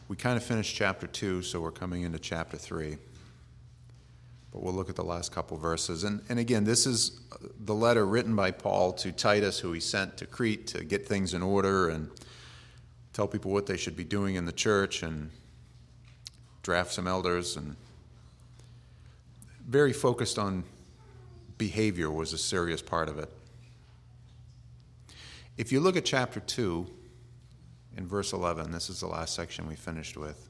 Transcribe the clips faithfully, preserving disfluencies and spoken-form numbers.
We kind of finished chapter two, so we're coming into chapter three. But we'll look at the last couple verses. And, and again, this is the letter written by Paul to Titus, who he sent to Crete to get things in order and tell people what they should be doing in the church and draft some elders. And very focused on behavior was a serious part of it. If you look at chapter two, in verse eleven, this is the last section we finished with.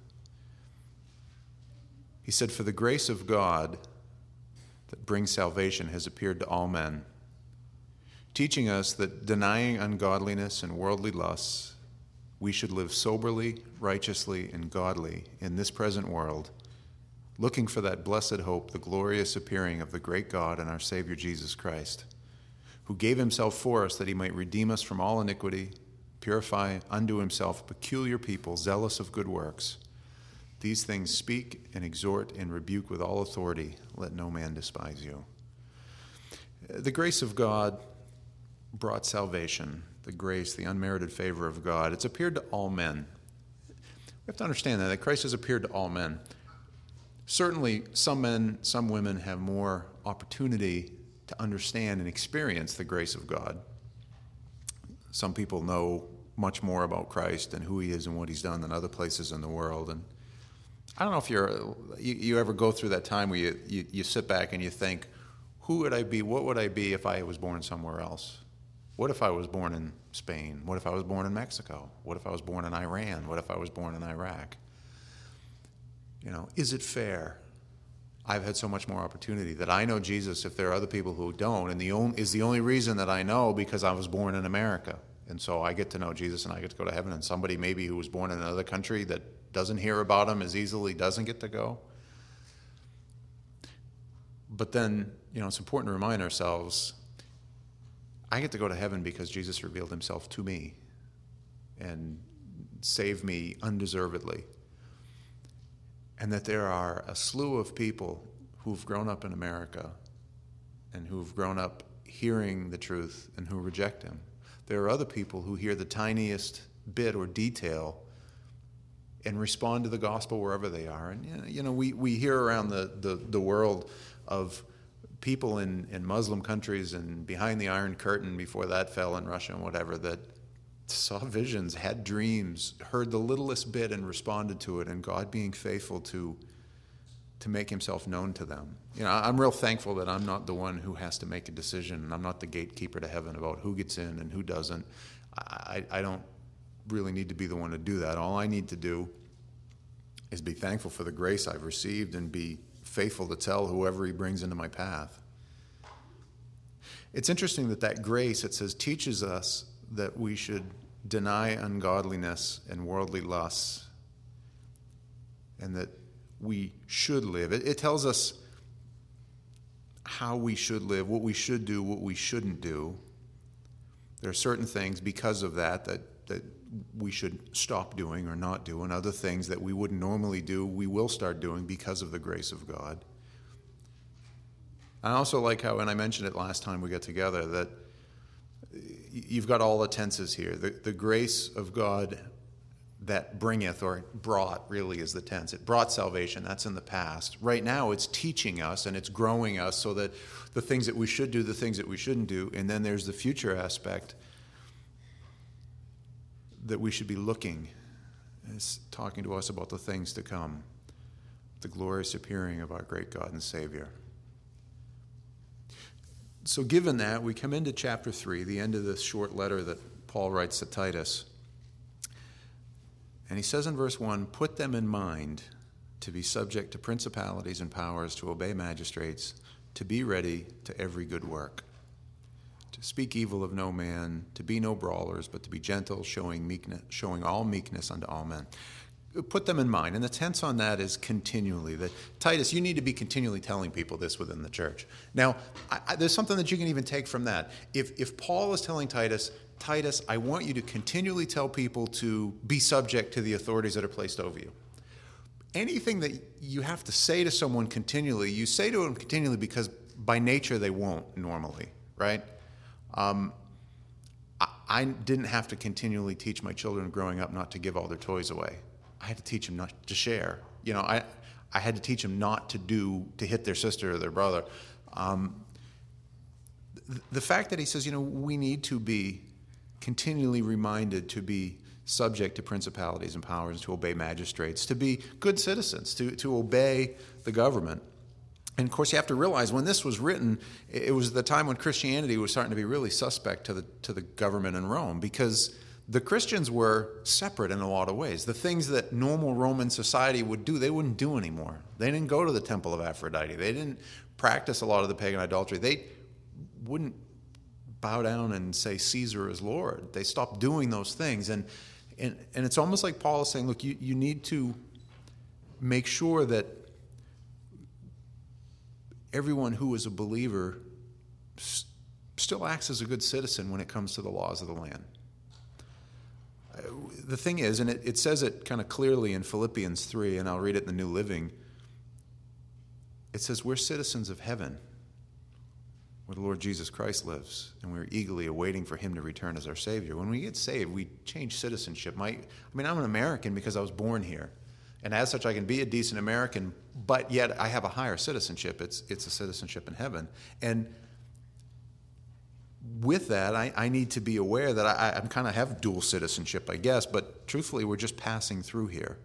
He said, "For the grace of God that brings salvation has appeared to all men, teaching us that denying ungodliness and worldly lusts, we should live soberly, righteously, and godly in this present world, looking for that blessed hope, the glorious appearing of the great God and our Savior Jesus Christ, who gave himself for us that he might redeem us from all iniquity, purify unto himself a peculiar people, zealous of good works. These things speak and exhort and rebuke with all authority. Let no man despise you." The grace of God brought salvation. The grace, the unmerited favor of God. It's appeared to all men. We have to understand that, that Christ has appeared to all men. Certainly, some men, some women have more opportunity to understand and experience the grace of God. Some people know much more about Christ and who he is and what he's done than other places in the world. And I don't know if you're, you, you ever go through that time where you, you, you sit back and you think, who would I be, what would I be if I was born somewhere else? What if I was born in Spain? What if I was born in Mexico? What if I was born in Iran? What if I was born in Iraq? You know, is it fair? I've had so much more opportunity that I know Jesus if there are other people who don't, and the only, is the only reason that I know because I was born in America. And so I get to know Jesus and I get to go to heaven, and somebody maybe who was born in another country that doesn't hear about him as easily doesn't get to go. But then, you know, it's important to remind ourselves, I get to go to heaven because Jesus revealed himself to me and saved me undeservedly. And that there are a slew of people who've grown up in America and who've grown up hearing the truth and who reject him. There are other people who hear the tiniest bit or detail and respond to the gospel wherever they are. And, you know, we, we hear around the, the, the world of people in, in Muslim countries and behind the Iron Curtain before that fell in Russia and whatever, that saw visions, had dreams, heard the littlest bit and responded to it, and God being faithful to to make himself known to them. You know, I'm real thankful that I'm not the one who has to make a decision, and I'm not the gatekeeper to heaven about who gets in and who doesn't. I, I don't really need to be the one to do that. All I need to do is be thankful for the grace I've received and be faithful to tell whoever he brings into my path. It's interesting that that grace, it says, teaches us that we should deny ungodliness and worldly lusts, and that we should live. It, it tells us how we should live, what we should do, what we shouldn't do. There are certain things because of that that, that we should stop doing or not do, and other things that we wouldn't normally do, we will start doing because of the grace of God. I also like how, and I mentioned it last time we got together, that you've got all the tenses here. The, the grace of God that bringeth, or brought really is the tense. It brought salvation. That's in the past. Right now it's teaching us and it's growing us so that the things that we should do, the things that we shouldn't do. And then there's the future aspect that we should be looking. It's talking to us about the things to come. The glorious appearing of our great God and Savior. So given that, we come into chapter three, the end of this short letter that Paul writes to Titus. And he says in verse one, "Put them in mind to be subject to principalities and powers, to obey magistrates, to be ready to every good work, to speak evil of no man, to be no brawlers, but to be gentle, showing meekness, showing all meekness unto all men." Put them in mind. And the tense on that is continually. That Titus, you need to be continually telling people this within the church. Now, I, I, there's something that you can even take from that. If if Paul is telling Titus, Titus, I want you to continually tell people to be subject to the authorities that are placed over you. Anything that you have to say to someone continually, you say to them continually because by nature they won't normally, right? Um, I, I didn't have to continually teach my children growing up not to give all their toys away. I had to teach them not to share. You know, I I had to teach them not to do to hit their sister or their brother. Um, the, the fact that he says, you know, we need to be continually reminded to be subject to principalities and powers, to obey magistrates, to be good citizens, to, to obey the government. And of course, you have to realize when this was written, it was the time when Christianity was starting to be really suspect to the to the government in Rome, because the Christians were separate in a lot of ways. The things that normal Roman society would do, they wouldn't do anymore. They didn't go to the temple of Aphrodite. They didn't practice a lot of the pagan idolatry. They wouldn't bow down and say Caesar is Lord. They stopped doing those things. And and, and it's almost like Paul is saying, look, you, you need to make sure that everyone who is a believer s- still acts as a good citizen when it comes to the laws of the land. The thing is, and it, it says it kind of clearly in Philippians three, and I'll read it in the New Living. It says, we're citizens of heaven, where the Lord Jesus Christ lives, and we're eagerly awaiting for him to return as our Savior. When we get saved, we change citizenship. My, I mean, I'm an American because I was born here, and as such, I can be a decent American, but yet I have a higher citizenship. It's, it's a citizenship in heaven. And with that, I, I need to be aware that I, I kind of have dual citizenship, I guess, but truthfully, we're just passing through here.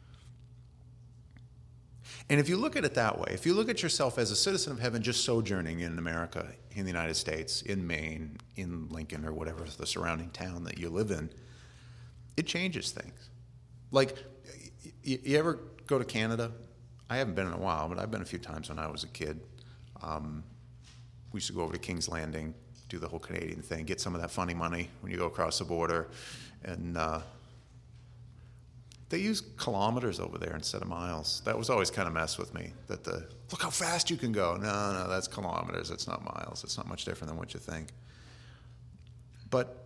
And if you look at it that way, if you look at yourself as a citizen of heaven just sojourning in America, in the United States, in Maine, in Lincoln, or whatever the surrounding town that you live in, it changes things. Like, you, you ever go to Canada? I haven't been in a while, but I've been a few times when I was a kid. Um, we used to go over to King's Landing, do the whole Canadian thing, get some of that funny money when you go across the border. And uh, they use kilometers over there instead of miles. That was always kind of mess with me, that the, look how fast you can go. No, no, that's kilometers. It's not miles. It's not much different than what you think. But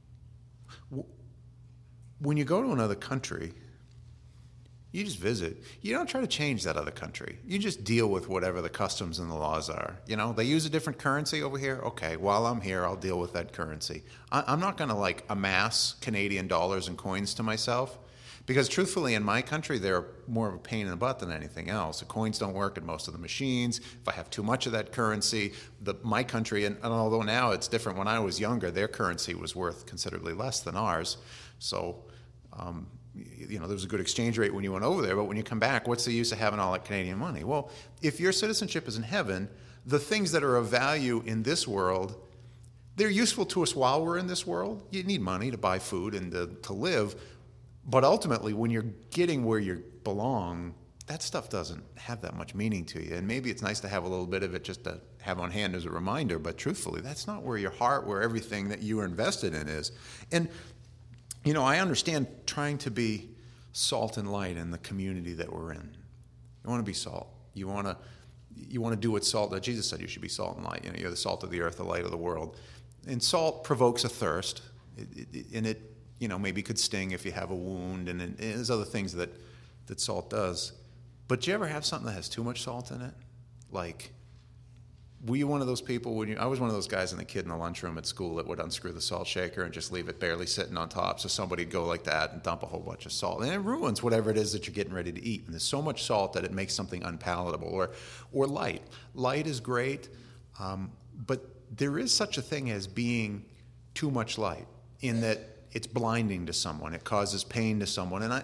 w- when you go to another country, you just visit. You don't try to change that other country. You just deal with whatever the customs and the laws are. You know, they use a different currency over here. Okay, while I'm here, I'll deal with that currency. I, I'm not going to, like, amass Canadian dollars and coins to myself, because truthfully, in my country, they're more of a pain in the butt than anything else. The coins don't work in most of the machines. If I have too much of that currency, the, my country, and, and although now it's different, when I was younger, their currency was worth considerably less than ours. So, um, you know, there was a good exchange rate when you went over there, but when you come back, what's the use of having all that Canadian money? Well, if your citizenship is in heaven, the things that are of value in this world, they're useful to us while we're in this world. You need money to buy food and to, to live, but ultimately, when you're getting where you belong, that stuff doesn't have that much meaning to you. And maybe it's nice to have a little bit of it just to have on hand as a reminder, but truthfully, that's not where your heart, where everything that you are invested in is. And you know, I understand trying to be salt and light in the community that we're in. You want to be salt. You want to you want to do what salt, that Jesus said you should be salt and light. You know, you're the salt of the earth, the light of the world. And salt provokes a thirst, it, it, and it, you know, maybe could sting if you have a wound, and, and there's other things that, that salt does. But do you ever have something that has too much salt in it? Like, were you one of those people when you, I was one of those guys in the kid in the lunchroom at school that would unscrew the salt shaker and just leave it barely sitting on top, so somebody'd go like that and dump a whole bunch of salt. And it ruins whatever it is that you're getting ready to eat. And there's so much salt that it makes something unpalatable. Or or light. Light is great, um, but there is such a thing as being too much light, in that it's blinding to someone. It causes pain to someone. And I,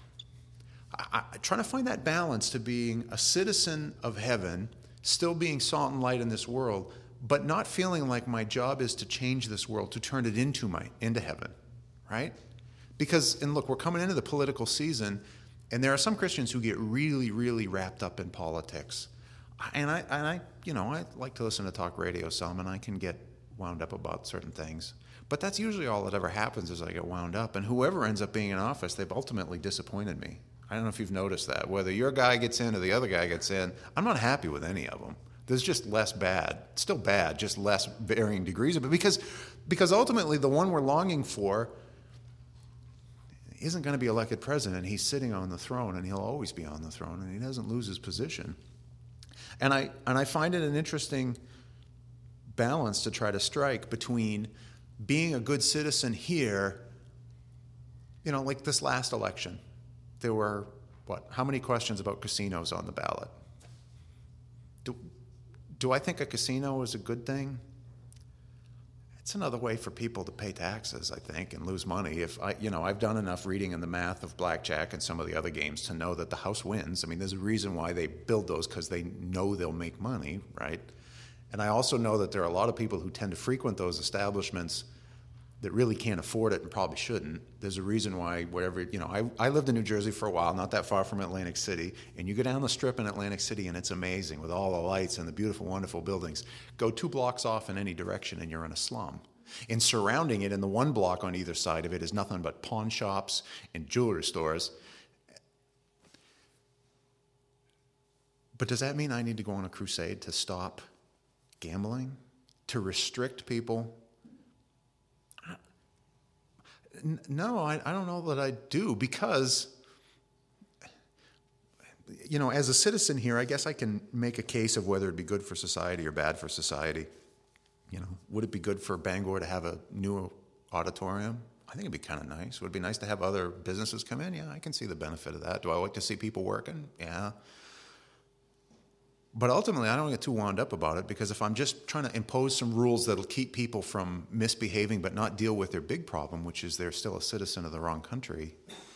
I, I trying to find that balance to being a citizen of heaven, still being salt and light in this world, but not feeling like my job is to change this world, to turn it into my into heaven, right? Because, and look, we're coming into the political season, and there are some Christians who get really, really wrapped up in politics. And I, and I, you know, I like to listen to talk radio some, and I can get wound up about certain things. But that's usually all that ever happens, is I get wound up. And whoever ends up being in office, they've ultimately disappointed me. I don't know if you've noticed that. Whether your guy gets in or the other guy gets in, I'm not happy with any of them. There's just less bad. Still bad, just less varying degrees of it. Because, because ultimately, the one we're longing for isn't going to be elected president. He's sitting on the throne, and he'll always be on the throne, and he doesn't lose his position. And I, and I find it an interesting balance to try to strike between being a good citizen here, you know, like this last election. there were, what, how many questions about casinos on the ballot? Do, do I think a casino is a good thing? It's another way for people to pay taxes, I think, and lose money. If I, you know, I've done enough reading in the math of blackjack and some of the other games to know that the house wins. I mean, there's a reason why they build those, because they know they'll make money, right? And I also know that there are a lot of people who tend to frequent those establishments that really can't afford it and probably shouldn't. There's a reason why whatever, you know, I, I lived in New Jersey for a while, not that far from Atlantic City, and you go down the strip in Atlantic City and it's amazing with all the lights and the beautiful, wonderful buildings. Go two blocks off in any direction and you're in a slum. And surrounding it in the one block on either side of it is nothing but pawn shops and jewelry stores. But does that mean I need to go on a crusade to stop gambling? To restrict people? No, I, I don't know that I do, because, you know, as a citizen here, I guess I can make a case of whether it'd be good for society or bad for society. You know, would it be good for Bangor to have a new auditorium? I think it'd be kind of nice. Would it be nice to have other businesses come in? Yeah, I can see the benefit of that. Do I like to see people working? Yeah. But ultimately, I don't get too wound up about it, because if I'm just trying to impose some rules that'll keep people from misbehaving but not deal with their big problem, which is they're still a citizen of the wrong country.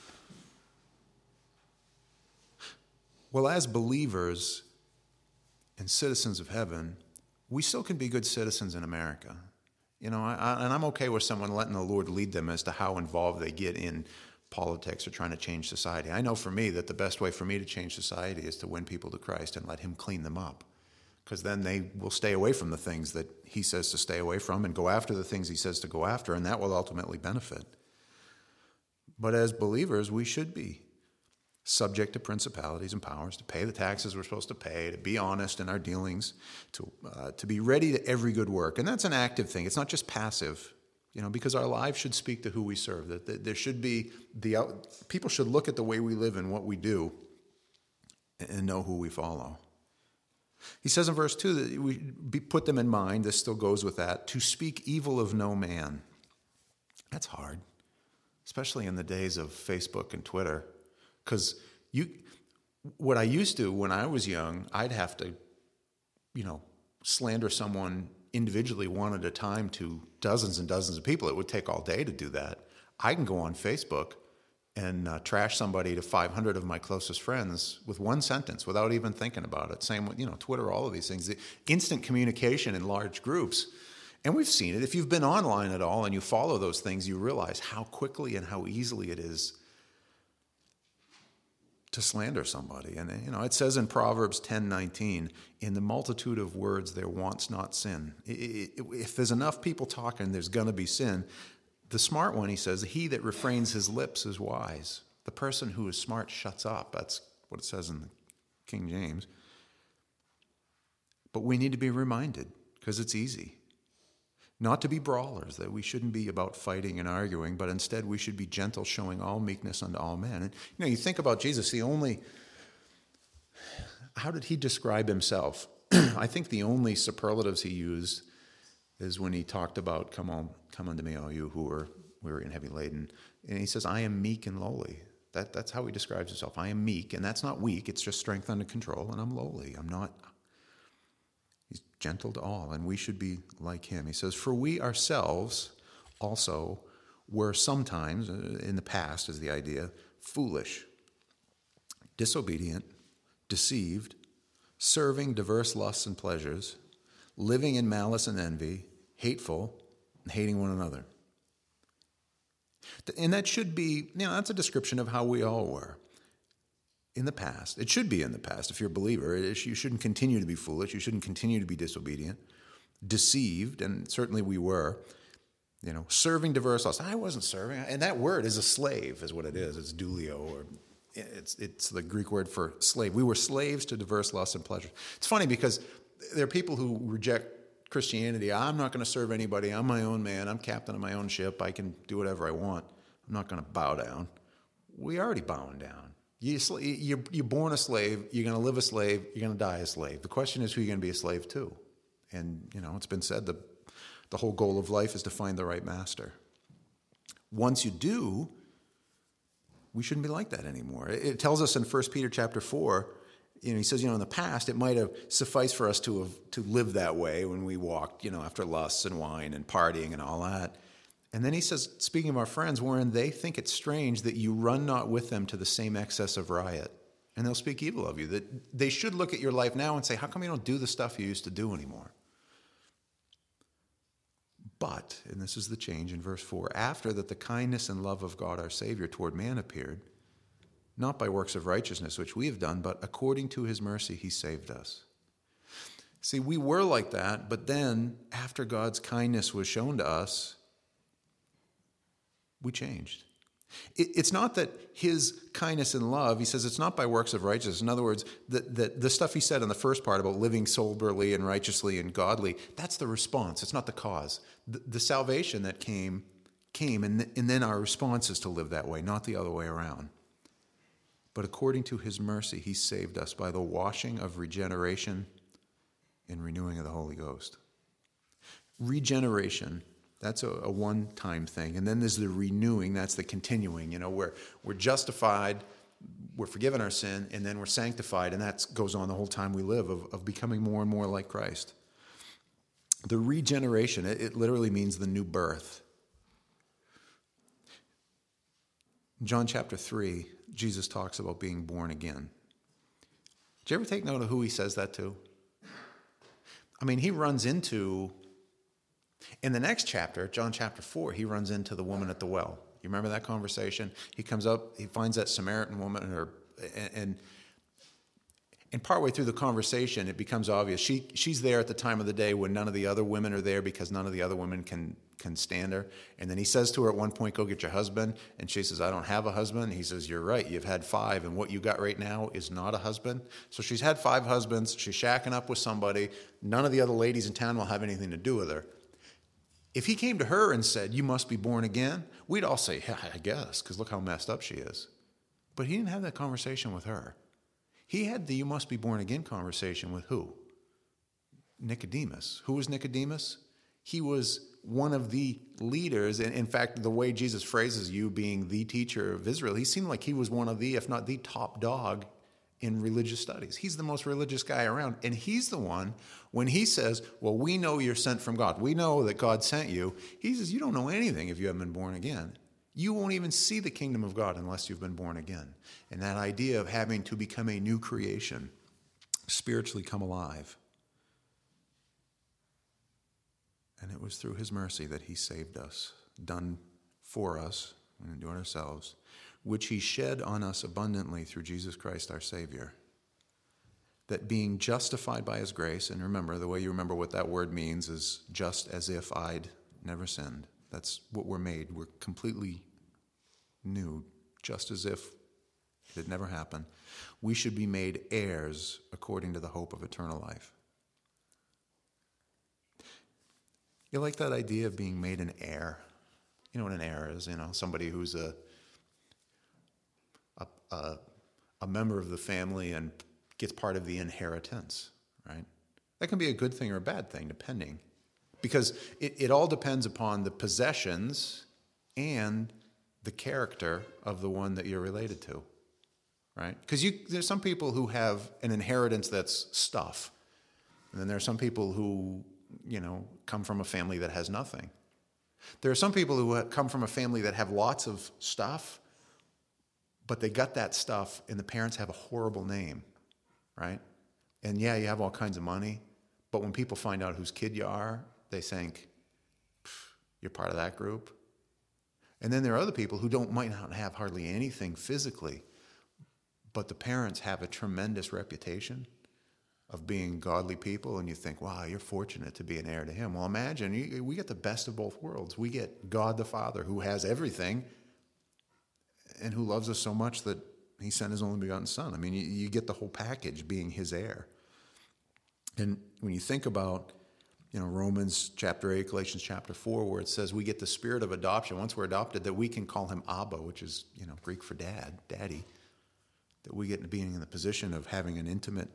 Well, as believers and citizens of heaven, we still can be good citizens in America. You know, I, I, and I'm okay with someone letting the Lord lead them as to how involved they get in politics or trying to change society. I know for me that the best way for me to change society is to win people to Christ and let him clean them up, because then they will stay away from the things that he says to stay away from and go after the things he says to go after, and that will ultimately benefit. But as believers, we should be subject to principalities and powers, to pay the taxes we're supposed to pay, to be honest in our dealings, to uh, to be ready to every good work. And that's an active thing. It's not just passive. You know, because our lives should speak to who we serve. That there should be the out, people should look at the way we live and what we do and know who we follow. He says in verse two that we be, put them in mind. This still goes with that. To speak evil of no man. That's hard, especially in the days of Facebook and Twitter, because you, what I used to when I was young, I'd have to, you know, slander someone individually one at a time to dozens and dozens of people. It would take all day to do that. I can go on Facebook and uh, trash somebody to five hundred of my closest friends with one sentence without even thinking about it. Same with, you know, Twitter, all of these things. The instant communication in large groups. And we've seen it. If you've been online at all and you follow those things, you realize how quickly and how easily it is to slander somebody. And, you know, it says in Proverbs ten nineteen, in the multitude of words there wants not sin. If there's enough people talking, there's going to be sin. The smart one, he says, he that refrains his lips is wise. The person who is smart shuts up. That's what it says in the King James. But we need to be reminded, because it's easy. Not to be brawlers, that we shouldn't be about fighting and arguing, but instead we should be gentle, showing all meekness unto all men. And, you know, you think about Jesus, the only, how did he describe himself? I think the only superlatives he used is when he talked about, come on, come unto me, all you who are weary and heavy laden. And he says, I am meek and lowly. That, that's how he describes himself. I am meek, and that's not weak, it's just strength under control, and I'm lowly. I'm not... He's gentle to all, and we should be like him. He says, for we ourselves also were sometimes, in the past is the idea, foolish, disobedient, deceived, serving diverse lusts and pleasures, living in malice and envy, hateful, and hating one another. And that should be, you know, that's a description of how we all were. In the past. It should be in the past. If you're a believer, it is, you shouldn't continue to be foolish. You shouldn't continue to be disobedient, deceived, and certainly we were, you know, serving diverse lusts. I wasn't serving. And that word is a slave, is what it is. It's doulio, or it's it's the Greek word for slave. We were slaves to diverse lusts and pleasures. It's funny because there are people who reject Christianity. I'm not going to serve anybody. I'm my own man. I'm captain of my own ship. I can do whatever I want. I'm not going to bow down. We already bowing down. You're, you're born a slave, you're going to live a slave, you're going to die a slave. The question is who you're going to be a slave to. And, you know, it's been said that the whole goal of life is to find the right master. Once you do, we shouldn't be like that anymore. It tells us in First Peter chapter four, you know, he says, you know, in the past, it might have sufficed for us to have to live that way when we walked, you know, after lusts and wine and partying and all that. And then he says, speaking of our friends, wherein they think it strange that you run not with them to the same excess of riot. And they'll speak evil of you. That they should look at your life now and say, how come you don't do the stuff you used to do anymore? But, and this is the change in verse four, after that the kindness and love of God our Savior toward man appeared, not by works of righteousness which we have done, but according to his mercy he saved us. See, we were like that, but then after God's kindness was shown to us, we changed. It's not that his kindness and love, he says it's not by works of righteousness. In other words, the, the, the stuff he said in the first part about living soberly and righteously and godly, that's the response. It's not the cause. The, the salvation that came, came, and, and then our response is to live that way, not the other way around. But according to his mercy, he saved us by the washing of regeneration and renewing of the Holy Ghost. Regeneration, that's a, a one-time thing. And then there's the renewing, that's the continuing. You know, we're, we're justified, we're forgiven our sin, and then we're sanctified, and that goes on the whole time we live, of, of becoming more and more like Christ. The regeneration, it, it literally means the new birth. In John chapter three, Jesus talks about being born again. Did you ever take note of who he says that to? I mean, he runs into... In the next chapter, John chapter four, he runs into the woman at the well. You remember that conversation? He comes up, he finds that Samaritan woman, or, and and partway through the conversation, it becomes obvious. She she's there at the time of the day when none of the other women are there because none of the other women can, can stand her. And then he says to her at one point, go get your husband. And she says, I don't have a husband. He says, you're right, you've had five, and what you got right now is not a husband. So she's had five husbands, she's shacking up with somebody. None of the other ladies in town will have anything to do with her. If he came to her and said, you must be born again, we'd all say, yeah, I guess, because look how messed up she is. But he didn't have that conversation with her. He had the you must be born again conversation with who? Nicodemus. Who was Nicodemus? He was one of the leaders. And in fact, the way Jesus phrases you being the teacher of Israel, he seemed like he was one of the, if not the top dog in religious studies. He's the most religious guy around. And he's the one, when he says, well, we know you're sent from God. We know that God sent you. He says, you don't know anything if you haven't been born again. You won't even see the kingdom of God unless you've been born again. And that idea of having to become a new creation, spiritually come alive. And it was through his mercy that he saved us, done for us, we didn't do it ourselves, which he shed on us abundantly through Jesus Christ our Savior, that being justified by his grace, and remember, the way you remember what that word means is just as if I'd never sinned. That's what we're made. We're completely new, just as if it had never happened. We should be made heirs according to the hope of eternal life. You like that idea of being made an heir? You know what an heir is, you know, somebody who's a A, a, a member of the family and gets part of the inheritance, right? That can be a good thing or a bad thing, depending. Because it, it all depends upon the possessions and the character of the one that you're related to, right? Because you, there's some people who have an inheritance that's stuff. And then there are some people who, you know, come from a family that has nothing. There are some people who come from a family that have lots of stuff, but they got that stuff, and the parents have a horrible name, right? And yeah, you have all kinds of money, but when people find out whose kid you are, they think, you're part of that group. And then there are other people who don't might not have hardly anything physically, but the parents have a tremendous reputation of being godly people, and you think, wow, you're fortunate to be an heir to him. Well, imagine, you, we get the best of both worlds. We get God the Father, who has everything, and who loves us so much that he sent his only begotten son. I mean, you, you get the whole package being his heir. And when you think about, you know, Romans chapter eight, Galatians chapter four, where it says we get the spirit of adoption, once we're adopted, that we can call him Abba, which is, you know, Greek for dad, daddy, that we get to being in the position of having an intimate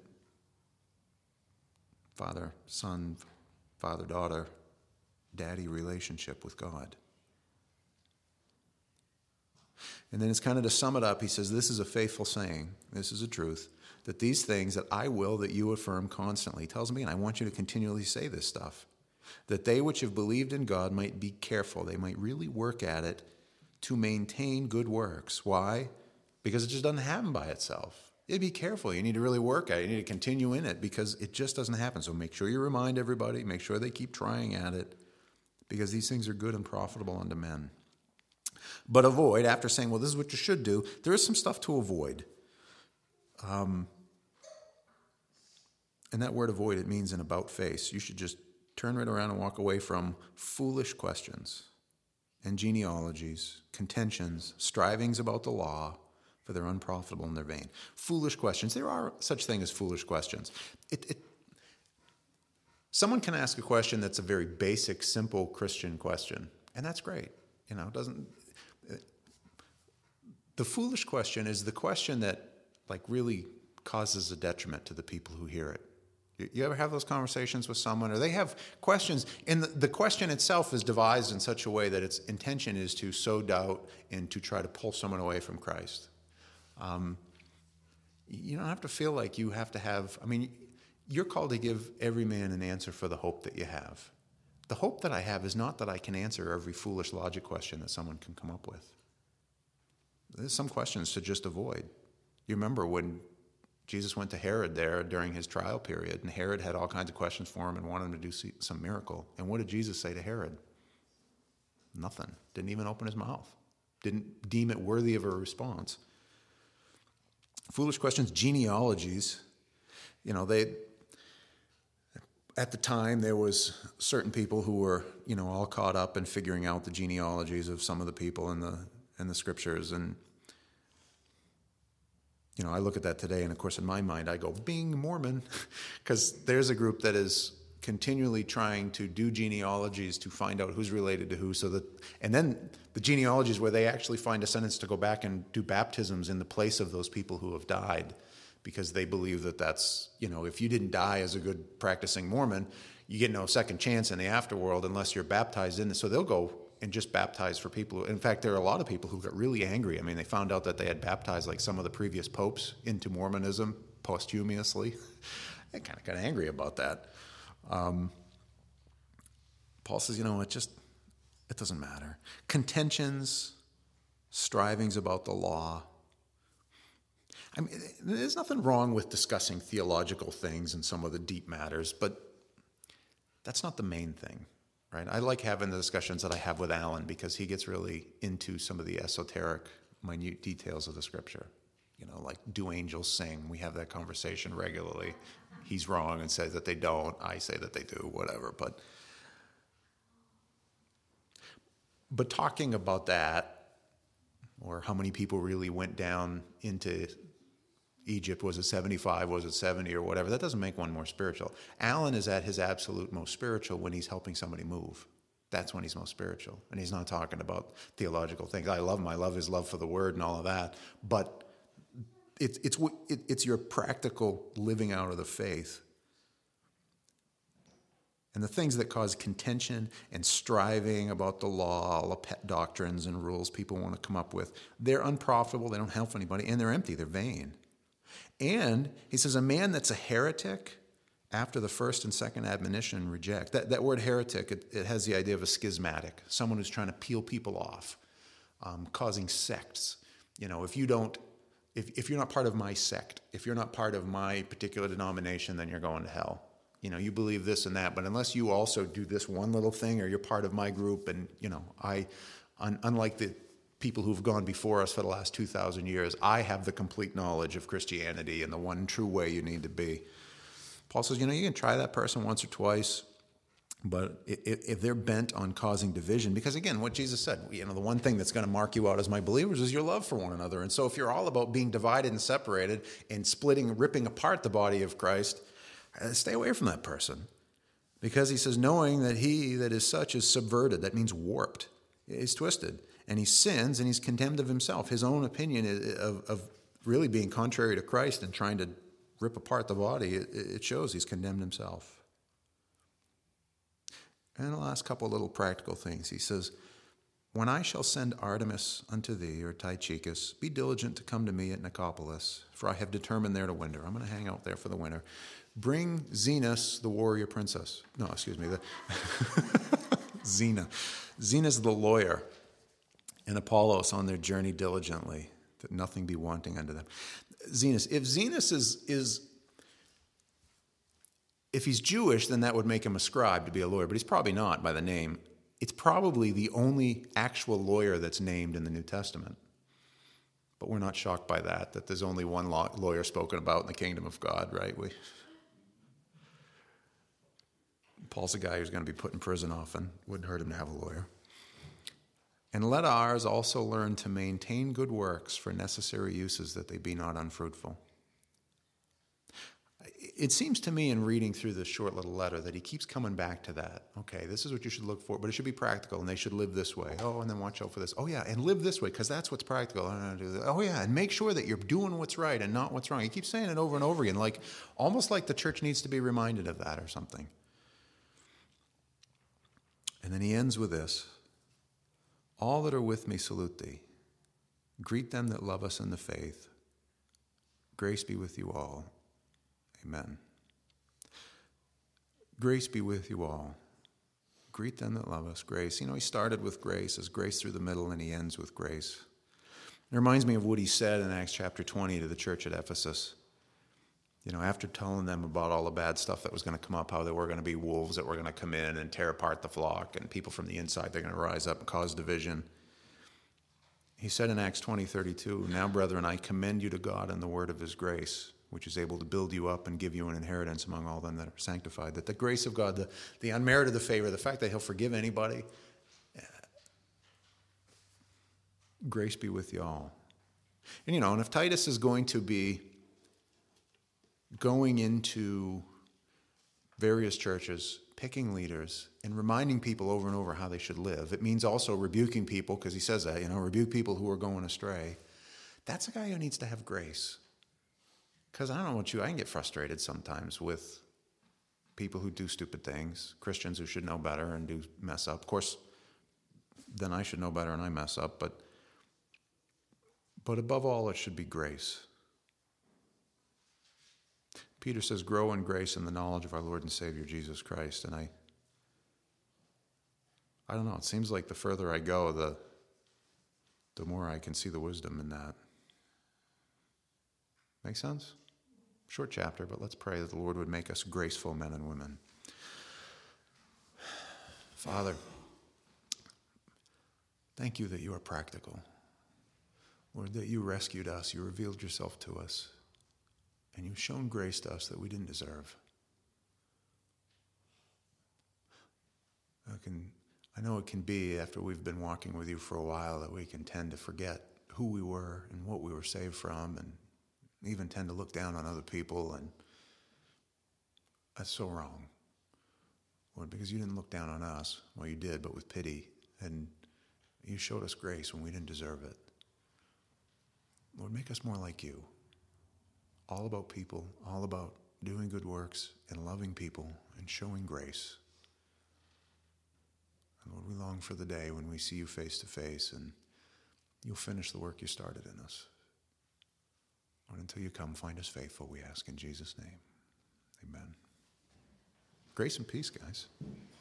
father, son, father, daughter, daddy relationship with God. And then it's kind of to sum it up, he says, this is a faithful saying, this is a truth, that these things that I will that you affirm constantly. He tells me, and I want you to continually say this stuff, that they which have believed in God might be careful. They might really work at it to maintain good works. Why? Because it just doesn't happen by itself. You be careful. You need to really work at it. You need to continue in it because it just doesn't happen. So make sure you remind everybody. Make sure they keep trying at it because these things are good and profitable unto men. But avoid, after saying, well, this is what you should do, there is some stuff to avoid. Um, and that word avoid, it means an about face. You should just turn right around and walk away from foolish questions and genealogies, contentions, strivings about the law, for they're unprofitable and they're vain. Foolish questions. There are such things as foolish questions. It, it, someone can ask a question that's a very basic, simple Christian question, and that's great. You know, it doesn't. The foolish question is the question that, like, really causes a detriment to the people who hear it. You ever have those conversations with someone, or they have questions, and the, the question itself is devised in such a way that its intention is to sow doubt and to try to pull someone away from Christ. Um, you don't have to feel like you have to have, I mean, you're called to give every man an answer for the hope that you have. The hope that I have is not that I can answer every foolish logic question that someone can come up with. There's some questions to just avoid. You remember when Jesus went to Herod there during his trial period, and Herod had all kinds of questions for him and wanted him to do some miracle. And what did Jesus say to Herod? Nothing. Didn't even open his mouth. Didn't deem it worthy of a response. Foolish questions, genealogies. You know, they, at the time, there was certain people who were, you know, all caught up in figuring out the genealogies of some of the people in the in the scriptures. And you know, I look at that today, and of course, in my mind, I go, "Bing, Mormon," because there's a group that is continually trying to do genealogies to find out who's related to who, so that, and then the genealogies where they actually find descendants to go back and do baptisms in the place of those people who have died, because they believe that that's, you know, if you didn't die as a good practicing Mormon, you get no second chance in the afterworld unless you're baptized in it. So they'll go and just baptize for people. In fact, there are a lot of people who got really angry. I mean, they found out that they had baptized like some of the previous popes into Mormonism posthumously. They kind of got angry about that. Um, Paul says, you know, it just, it doesn't matter. Contentions, strivings about the law. I mean, there's nothing wrong with discussing theological things and some of the deep matters, but that's not the main thing. Right? I like having the discussions that I have with Alan because he gets really into some of the esoteric, minute details of the scripture. You know, like, do angels sing? We have that conversation regularly. He's wrong and says that they don't. I say that they do, whatever. But, but talking about that, or how many people really went down into Egypt, was it seventy-five, was it seventy, or whatever, that doesn't make one more spiritual. Alan is at his absolute most spiritual when he's helping somebody move. That's when he's most spiritual. And he's not talking about theological things. I love him. I love his love for the word and all of that. But it's it's it's your practical living out of the faith. And the things that cause contention and striving about the law, all the pet doctrines and rules people want to come up with, they're unprofitable, they don't help anybody, and they're empty, they're vain. And he says, a man that's a heretic, after the first and second admonition, reject. That, that word heretic, it, it has the idea of a schismatic, someone who's trying to peel people off, um, causing sects. You know, if you don't, if, if you're not part of my sect, if you're not part of my particular denomination, then you're going to hell. You know, you believe this and that, but unless you also do this one little thing, or you're part of my group, and, you know, I, un, unlike the people who've gone before us for the last two thousand years, I have the complete knowledge of Christianity and the one true way you need to be. Paul says, you know, you can try that person once or twice, but if, if they're bent on causing division, because again, what Jesus said, you know, the one thing that's going to mark you out as my believers is your love for one another. And so if you're all about being divided and separated and splitting, ripping apart the body of Christ, stay away from that person. Because he says, knowing that he that is such is subverted, that means warped, is twisted. And he sins and he's condemned of himself. His own opinion of, of really being contrary to Christ and trying to rip apart the body, it, it shows he's condemned himself. And the last couple of little practical things. He says, When I shall send Artemis unto thee, or Tychicus, be diligent to come to me at Nicopolis, for I have determined there to winter. I'm going to hang out there for the winter. Bring Zenas, the warrior princess. No, excuse me. The Zena. Zena's the lawyer, and Apollos on their journey diligently, that nothing be wanting unto them. Zenas. If Zenas is, is, if he's Jewish, then that would make him a scribe to be a lawyer, but he's probably not by the name. It's probably the only actual lawyer that's named in the New Testament. But we're not shocked by that, that there's only one law, lawyer spoken about in the kingdom of God, right? We, Paul's a guy who's going to be put in prison often. Wouldn't hurt him to have a lawyer. And let ours also learn to maintain good works for necessary uses, that they be not unfruitful. It seems to me in reading through this short little letter that he keeps coming back to that. Okay, this is what you should look for, but it should be practical, and they should live this way. Oh, and then watch out for this. Oh, yeah, and live this way, because that's what's practical. Oh, yeah, and make sure that you're doing what's right and not what's wrong. He keeps saying it over and over again, like almost like the church needs to be reminded of that or something. And then he ends with this. All that are with me salute thee. Greet them that love us in the faith. Grace be with you all. Amen. Grace be with you all. Greet them that love us. Grace. You know, he started with grace, as grace through the middle, and he ends with grace. It reminds me of what he said in Acts chapter twenty to the church at Ephesus. You know, after telling them about all the bad stuff that was going to come up, how there were going to be wolves that were going to come in and tear apart the flock, and people from the inside, they're going to rise up and cause division. He said in Acts twenty thirty-two, now, brethren, I commend you to God and the word of his grace, which is able to build you up and give you an inheritance among all them that are sanctified. That the grace of God, the, the unmerited the favor, the fact that he'll forgive anybody, uh, grace be with you all. And, you know, and if Titus is going to be going into various churches, picking leaders, and reminding people over and over how they should live, it means also rebuking people, because he says that, you know, rebuke people who are going astray. That's a guy who needs to have grace. Because I don't know what you, I can get frustrated sometimes with people who do stupid things, Christians who should know better and do mess up. Of course, then I should know better and I mess up, but but above all, it should be grace. Peter says, grow in grace and the knowledge of our Lord and Savior, Jesus Christ. And I, I don't know, it seems like the further I go, the, the more I can see the wisdom in that. Make sense? Short chapter, but let's pray that the Lord would make us graceful men and women. Father, thank you that you are practical. Lord, that you rescued us, you revealed yourself to us, and you've shown grace to us that we didn't deserve. I can, I know it can be, after we've been walking with you for a while, that we can tend to forget who we were and what we were saved from, and even tend to look down on other people, and that's so wrong. Lord, because you didn't look down on us. Well, you did, but with pity, and you showed us grace when we didn't deserve it. Lord, make us more like you. All about people, all about doing good works and loving people and showing grace. And Lord, we long for the day when we see you face to face and you'll finish the work you started in us. Lord, until you come, find us faithful, we ask in Jesus' name. Amen. Grace and peace, guys.